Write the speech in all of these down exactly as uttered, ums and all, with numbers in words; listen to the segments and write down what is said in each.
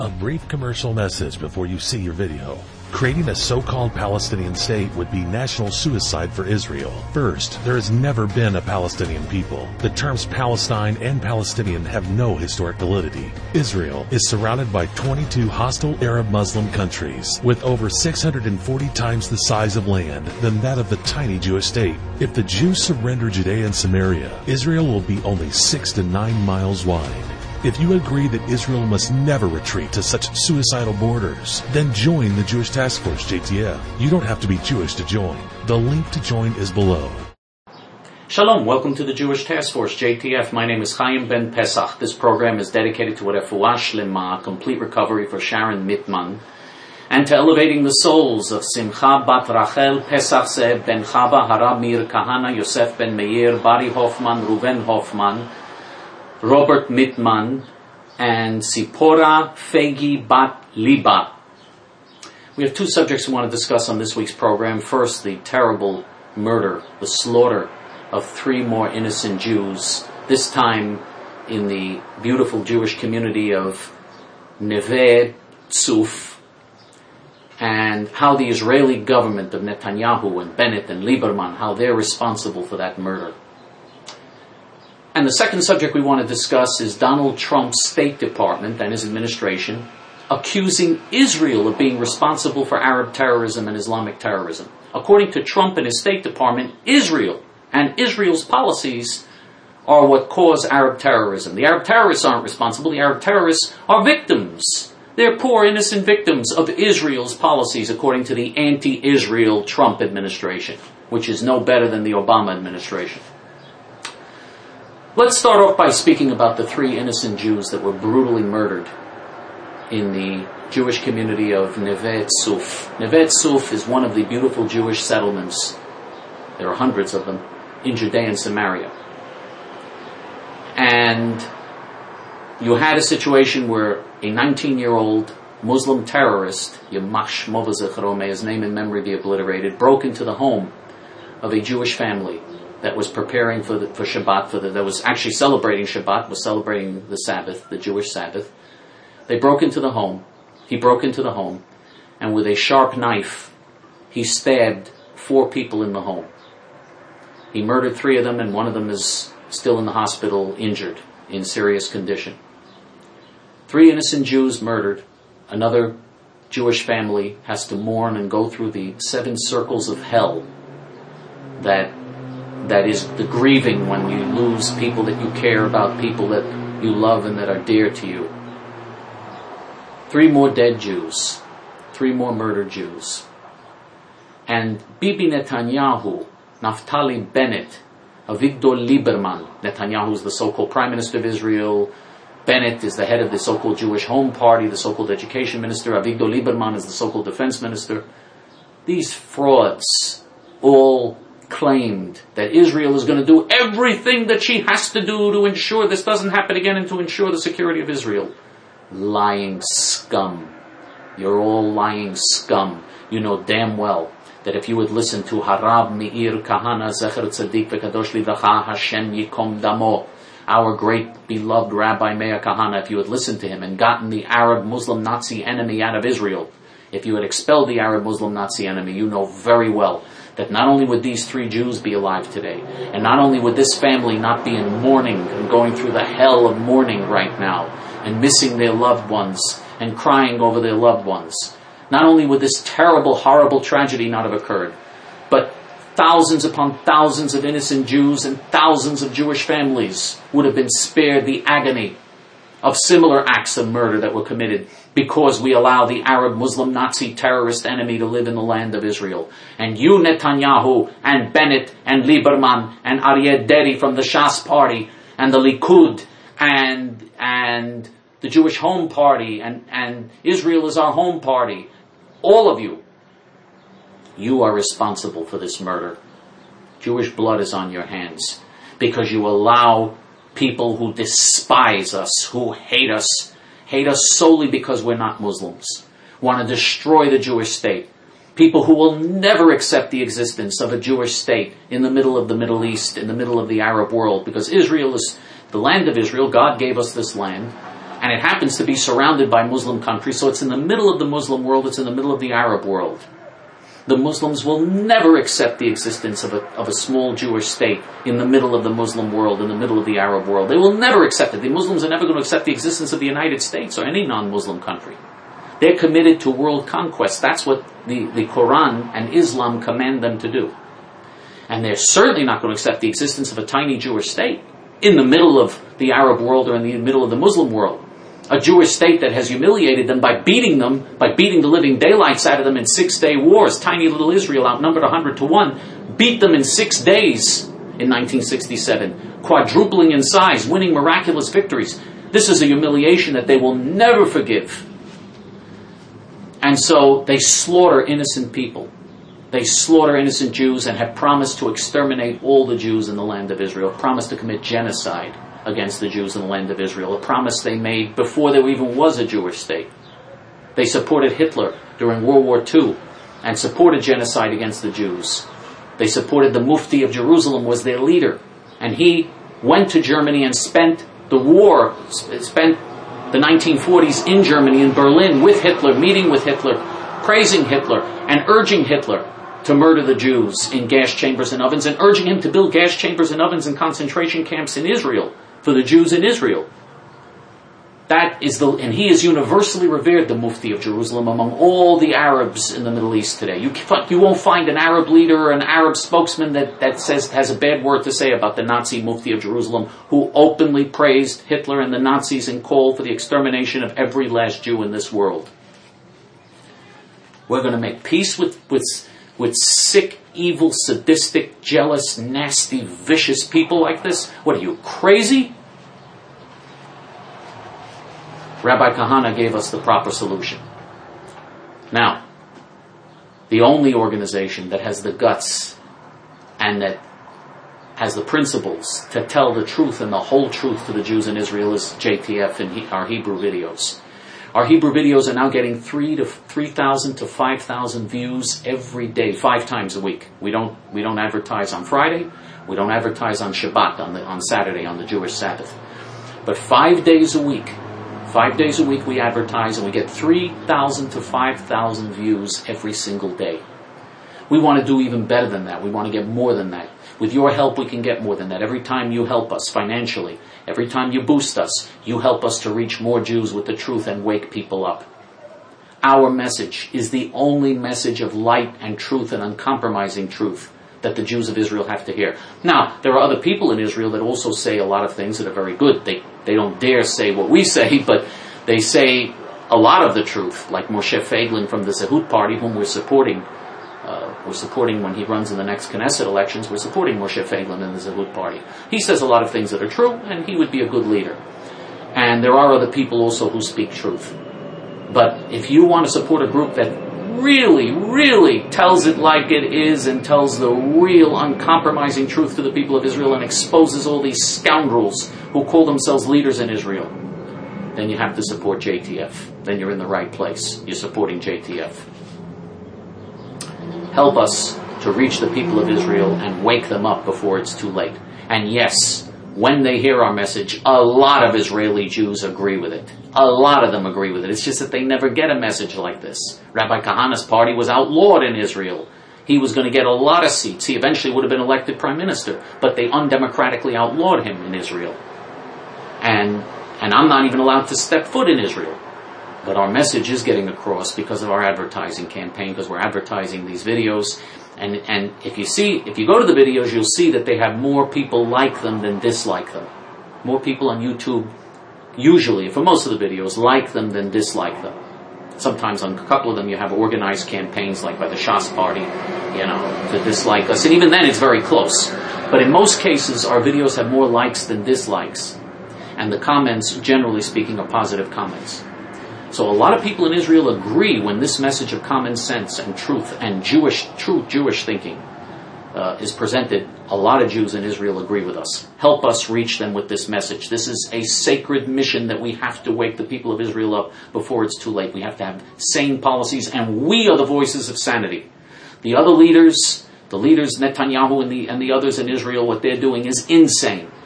A brief commercial message before you see your video. Creating a so-called Palestinian state would be national suicide for Israel. First, there has never been a Palestinian people. The terms Palestine and Palestinian have no historic validity. Israel is surrounded by twenty-two hostile Arab Muslim countries with over six hundred forty times the size of land than that of the tiny Jewish state. If the Jews surrender Judea and Samaria, Israel will be only six to nine miles wide. If you agree that Israel must never retreat to such suicidal borders, then join the Jewish Task Force, J T F. You don't have to be Jewish to join. The link to join is below. Shalom, welcome to the Jewish Task Force, J T F. My name is Chaim Ben Pesach. This program is dedicated to Refuah Shlema, complete recovery for Sharon Mitman, and to elevating the souls of Simcha Bat Rachel, Pesach Ze'ev Ben Chava, Harab Mir Kahana, Yosef Ben Meir, Bari Hoffman, Ruven Hoffman, Robert Mitman, and Sipora Fegi Bat Liba. We have two subjects we want to discuss on this week's program. First, the terrible murder, the slaughter of three more innocent Jews, this time in the beautiful Jewish community of Neve Tzuf, and how the Israeli government of Netanyahu and Bennett and Lieberman, how they're responsible for that murder. And the second subject we want to discuss is Donald Trump's State Department and his administration accusing Israel of being responsible for Arab terrorism and Islamic terrorism. According to Trump and his State Department, Israel and Israel's policies are what cause Arab terrorism. The Arab terrorists aren't responsible. The Arab terrorists are victims. They're poor, innocent victims of Israel's policies, according to the anti-Israel Trump administration, which is no better than the Obama administration. Let's start off by speaking about the three innocent Jews that were brutally murdered in the Jewish community of Neve Tzuf. Neve Tzuf is one of the beautiful Jewish settlements, there are hundreds of them, in Judea and Samaria. And you had a situation where a nineteen-year-old Muslim terrorist, Yamach Shmo v'Zichro, may his name and memory be obliterated, broke into the home of a Jewish family that was preparing for the, for Shabbat, for the, that was actually celebrating Shabbat, was celebrating the Sabbath, the Jewish Sabbath. They broke into the home. He broke into the home, and with a sharp knife, he stabbed four people in the home. He murdered three of them, and one of them is still in the hospital, injured, in serious condition. Three innocent Jews murdered. Another Jewish family has to mourn and go through the seven circles of hell that That is the grieving when you lose people that you care about, people that you love and that are dear to you. Three more dead Jews. Three more murdered Jews. And Bibi Netanyahu, Naftali Bennett, Avigdor Lieberman, Netanyahu is the so-called Prime Minister of Israel, Bennett is the head of the so-called Jewish Home Party, the so-called Education Minister, Avigdor Lieberman is the so-called Defense Minister. These frauds all claimed that Israel is going to do everything that she has to do to ensure this doesn't happen again and to ensure the security of Israel. Lying scum. You're all lying scum. You know damn well that if you would listen to Harab Meir Kahana Zecher Tzaddik V'Kadosh Livracha Hashem Yikom Damo, our great beloved Rabbi Meir Kahana, if you had listened to him and gotten the Arab Muslim Nazi enemy out of Israel, if you had expelled the Arab Muslim Nazi enemy, you know very well that not only would these three Jews be alive today, and not only would this family not be in mourning and going through the hell of mourning right now, and missing their loved ones, and crying over their loved ones, not only would this terrible, horrible tragedy not have occurred, but thousands upon thousands of innocent Jews and thousands of Jewish families would have been spared the agony of similar acts of murder that were committed because we allow the Arab Muslim Nazi terrorist enemy to live in the land of Israel. And you, Netanyahu, and Bennett, and Lieberman, and Aryeh Deri from the Shas Party, and the Likud, and and the Jewish Home Party, and, and Israel is our home party, all of you, you are responsible for this murder. Jewish blood is on your hands because you allow people who despise us, who hate us, hate us solely because we're not Muslims, want to destroy the Jewish state. People who will never accept the existence of a Jewish state in the middle of the Middle East, in the middle of the Arab world, because Israel is the land of Israel. God gave us this land. And it happens to be surrounded by Muslim countries, so it's in the middle of the Muslim world, it's in the middle of the Arab world. The Muslims will never accept the existence of a, of a small Jewish state in the middle of the Muslim world, in the middle of the Arab world. They will never accept it. The Muslims are never going to accept the existence of the United States or any non-Muslim country. They're committed to world conquest. That's what the, the Quran and Islam command them to do. And they're certainly not going to accept the existence of a tiny Jewish state in the middle of the Arab world or in the middle of the Muslim world. A Jewish state that has humiliated them by beating them, by beating the living daylights out of them in six-day wars. Tiny little Israel, outnumbered one hundred to one, beat them in six days in nineteen sixty-seven, quadrupling in size, winning miraculous victories. This is a humiliation that they will never forgive. And so they slaughter innocent people. They slaughter innocent Jews and have promised to exterminate all the Jews in the land of Israel, promised to commit genocide against the Jews in the land of Israel, a promise they made before there even was a Jewish state. They supported Hitler during World War Two and supported genocide against the Jews. They supported the Mufti of Jerusalem, was their leader, and he went to Germany and spent the war, spent the nineteen forties in Germany, in Berlin, with Hitler, meeting with Hitler, praising Hitler, and urging Hitler to murder the Jews in gas chambers and ovens, and urging him to build gas chambers and ovens and concentration camps in Israel for the Jews in Israel. That is the, and he is universally revered, the Mufti of Jerusalem, among all the Arabs in the Middle East today. You, you won't find an Arab leader or an Arab spokesman that, that says, has a bad word to say about the Nazi Mufti of Jerusalem, who openly praised Hitler and the Nazis and called for the extermination of every last Jew in this world. We're going to make peace with, with, with sick, evil, sadistic, jealous, nasty, vicious people like this? What are you, crazy? Rabbi Kahana gave us the proper solution. Now, the only organization that has the guts and that has the principles to tell the truth and the whole truth to the Jews in Israel is J T F and he, our Hebrew videos. Our Hebrew videos are now getting three to three thousand to five thousand views every day, five times a week. We don't we don't advertise on Friday, we don't advertise on Shabbat, on the on Saturday, on the Jewish Sabbath, but five days a week, five days a week we advertise, and we get three thousand to five thousand views every single day. We want to do even better than that. We want to get more than that. With your help, we can get more than that. Every time you help us financially, every time you boost us, you help us to reach more Jews with the truth and wake people up. Our message is the only message of light and truth and uncompromising truth that the Jews of Israel have to hear. Now, there are other people in Israel that also say a lot of things that are very good. They, they don't dare say what we say, but they say a lot of the truth, like Moshe Feiglin from the Zehut Party, whom we're supporting. Uh, we're supporting when he runs in the next Knesset elections, we're supporting Moshe Feiglin in the Zehut Party. He says a lot of things that are true, and he would be a good leader. And there are other people also who speak truth. But if you want to support a group that really, really tells it like it is and tells the real uncompromising truth to the people of Israel and exposes all these scoundrels who call themselves leaders in Israel, then you have to support J T F. Then you're in the right place. You're supporting J T F. Help us to reach the people of Israel and wake them up before it's too late. And yes, when they hear our message, a lot of Israeli Jews agree with it. A lot of them agree with it. It's just that they never get a message like this. Rabbi Kahana's party was outlawed in Israel. He was going to get a lot of seats. He eventually would have been elected prime minister, but they undemocratically outlawed him in Israel. And, and I'm not even allowed to step foot in Israel. But our message is getting across because of our advertising campaign, because we're advertising these videos. And, and if you see, if you go to the videos, you'll see that they have more people like them than dislike them. More people on YouTube, usually, for most of the videos, like them than dislike them. Sometimes on a couple of them you have organized campaigns like by the Shas Party, you know, to dislike us. And even then it's very close. But in most cases, our videos have more likes than dislikes. And the comments, generally speaking, are positive comments. So a lot of people in Israel agree when this message of common sense and truth and Jewish, true Jewish thinking uh, is presented. A lot of Jews in Israel agree with us. Help us reach them with this message. This is a sacred mission that we have to wake the people of Israel up before it's too late. We have to have sane policies, and we are the voices of sanity. The other leaders, the leaders, Netanyahu and the, and the others in Israel, what they're doing is insane.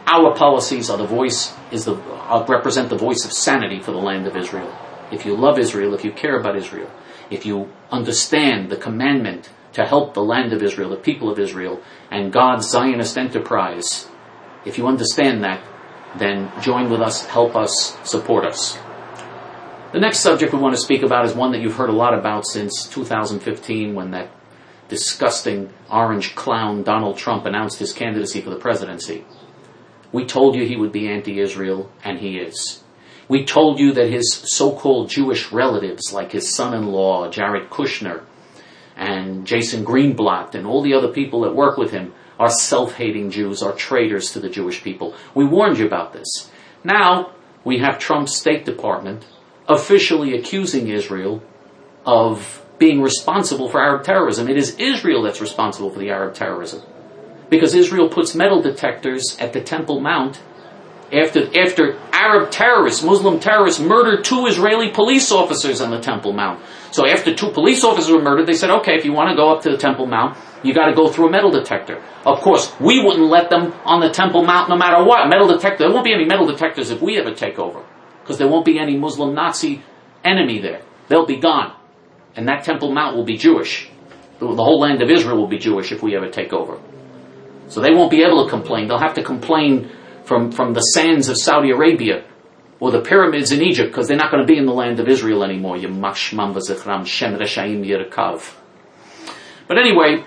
Our policies are the voice, is the, uh, represent the voice of sanity for the land of Israel. If you love Israel, if you care about Israel, if you understand the commandment to help the land of Israel, the people of Israel, and God's Zionist enterprise, if you understand that, then join with us, help us, support us. The next subject we want to speak about is one that you've heard a lot about since two thousand fifteen, when that disgusting orange clown Donald Trump announced his candidacy for the presidency. We told you he would be anti-Israel, and he is. We told you that his so-called Jewish relatives, like his son-in-law, Jared Kushner, and Jason Greenblatt, and all the other people that work with him, are self-hating Jews, are traitors to the Jewish people. We warned you about this. Now, we have Trump's State Department officially accusing Israel of being responsible for Arab terrorism. It is Israel that's responsible for the Arab terrorism. Because Israel puts metal detectors at the Temple Mount after, after Arab terrorists, Muslim terrorists, murdered two Israeli police officers on the Temple Mount. So after two police officers were murdered, they said, okay, if you want to go up to the Temple Mount, you got to go through a metal detector. Of course, we wouldn't let them on the Temple Mount no matter what. Metal detector, there won't be any metal detectors if we ever take over, because there won't be any Muslim Nazi enemy there. They'll be gone. And that Temple Mount will be Jewish. The whole land of Israel will be Jewish if we ever take over. So they won't be able to complain. They'll have to complain from, from the sands of Saudi Arabia or the pyramids in Egypt, because they're not going to be in the land of Israel anymore. But anyway,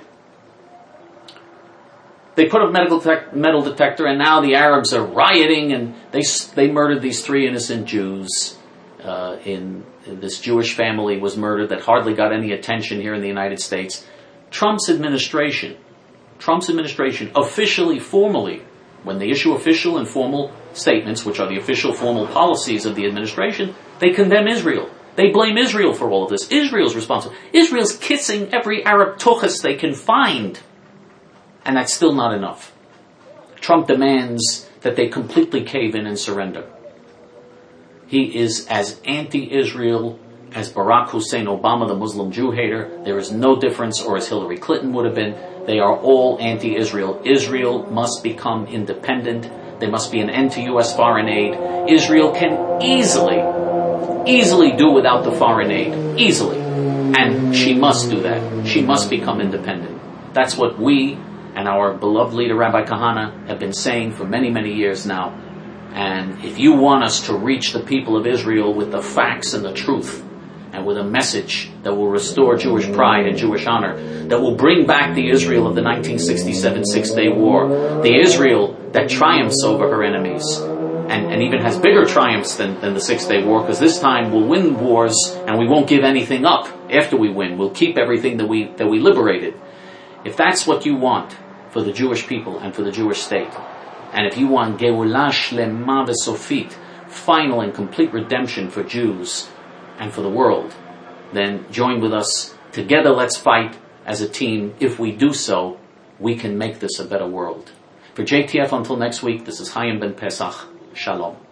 they put a metal, detect, metal detector, and now the Arabs are rioting, and they they murdered these three innocent Jews. Uh, in, in this Jewish family was murdered that hardly got any attention here in the United States. Trump's administration, Trump's administration officially, formally, when they issue official and formal statements, which are the official formal policies of the administration, they condemn Israel. They blame Israel for all of this. Israel's responsible. Israel's kissing every Arab tuchus they can find. And that's still not enough. Trump demands that they completely cave in and surrender. He is as anti-Israel as Barack Hussein Obama, the Muslim Jew hater. There is no difference, or as Hillary Clinton would have been. They are all anti-Israel. Israel must become independent. There must be an end to U S foreign aid. Israel can easily, easily do without the foreign aid. Easily. And she must do that. She must become independent. That's what we and our beloved leader, Rabbi Kahana, have been saying for many, many years now. And if you want us to reach the people of Israel with the facts and the truth, and with a message that will restore Jewish pride and Jewish honor, that will bring back the Israel of the nineteen sixty-seven Six-Day War, the Israel that triumphs over her enemies, and, and even has bigger triumphs than, than the Six-Day War, because this time we'll win wars and we won't give anything up after we win. We'll keep everything that we that we liberated. If that's what you want for the Jewish people and for the Jewish state, and if you want Geulah Shlema V'Sofit, final and complete redemption for Jews and for the world, then join with us. Together, let's fight as a team. If we do so, we can make this a better world. For J T F, until next week, this is Chaim Ben Pesach. Shalom.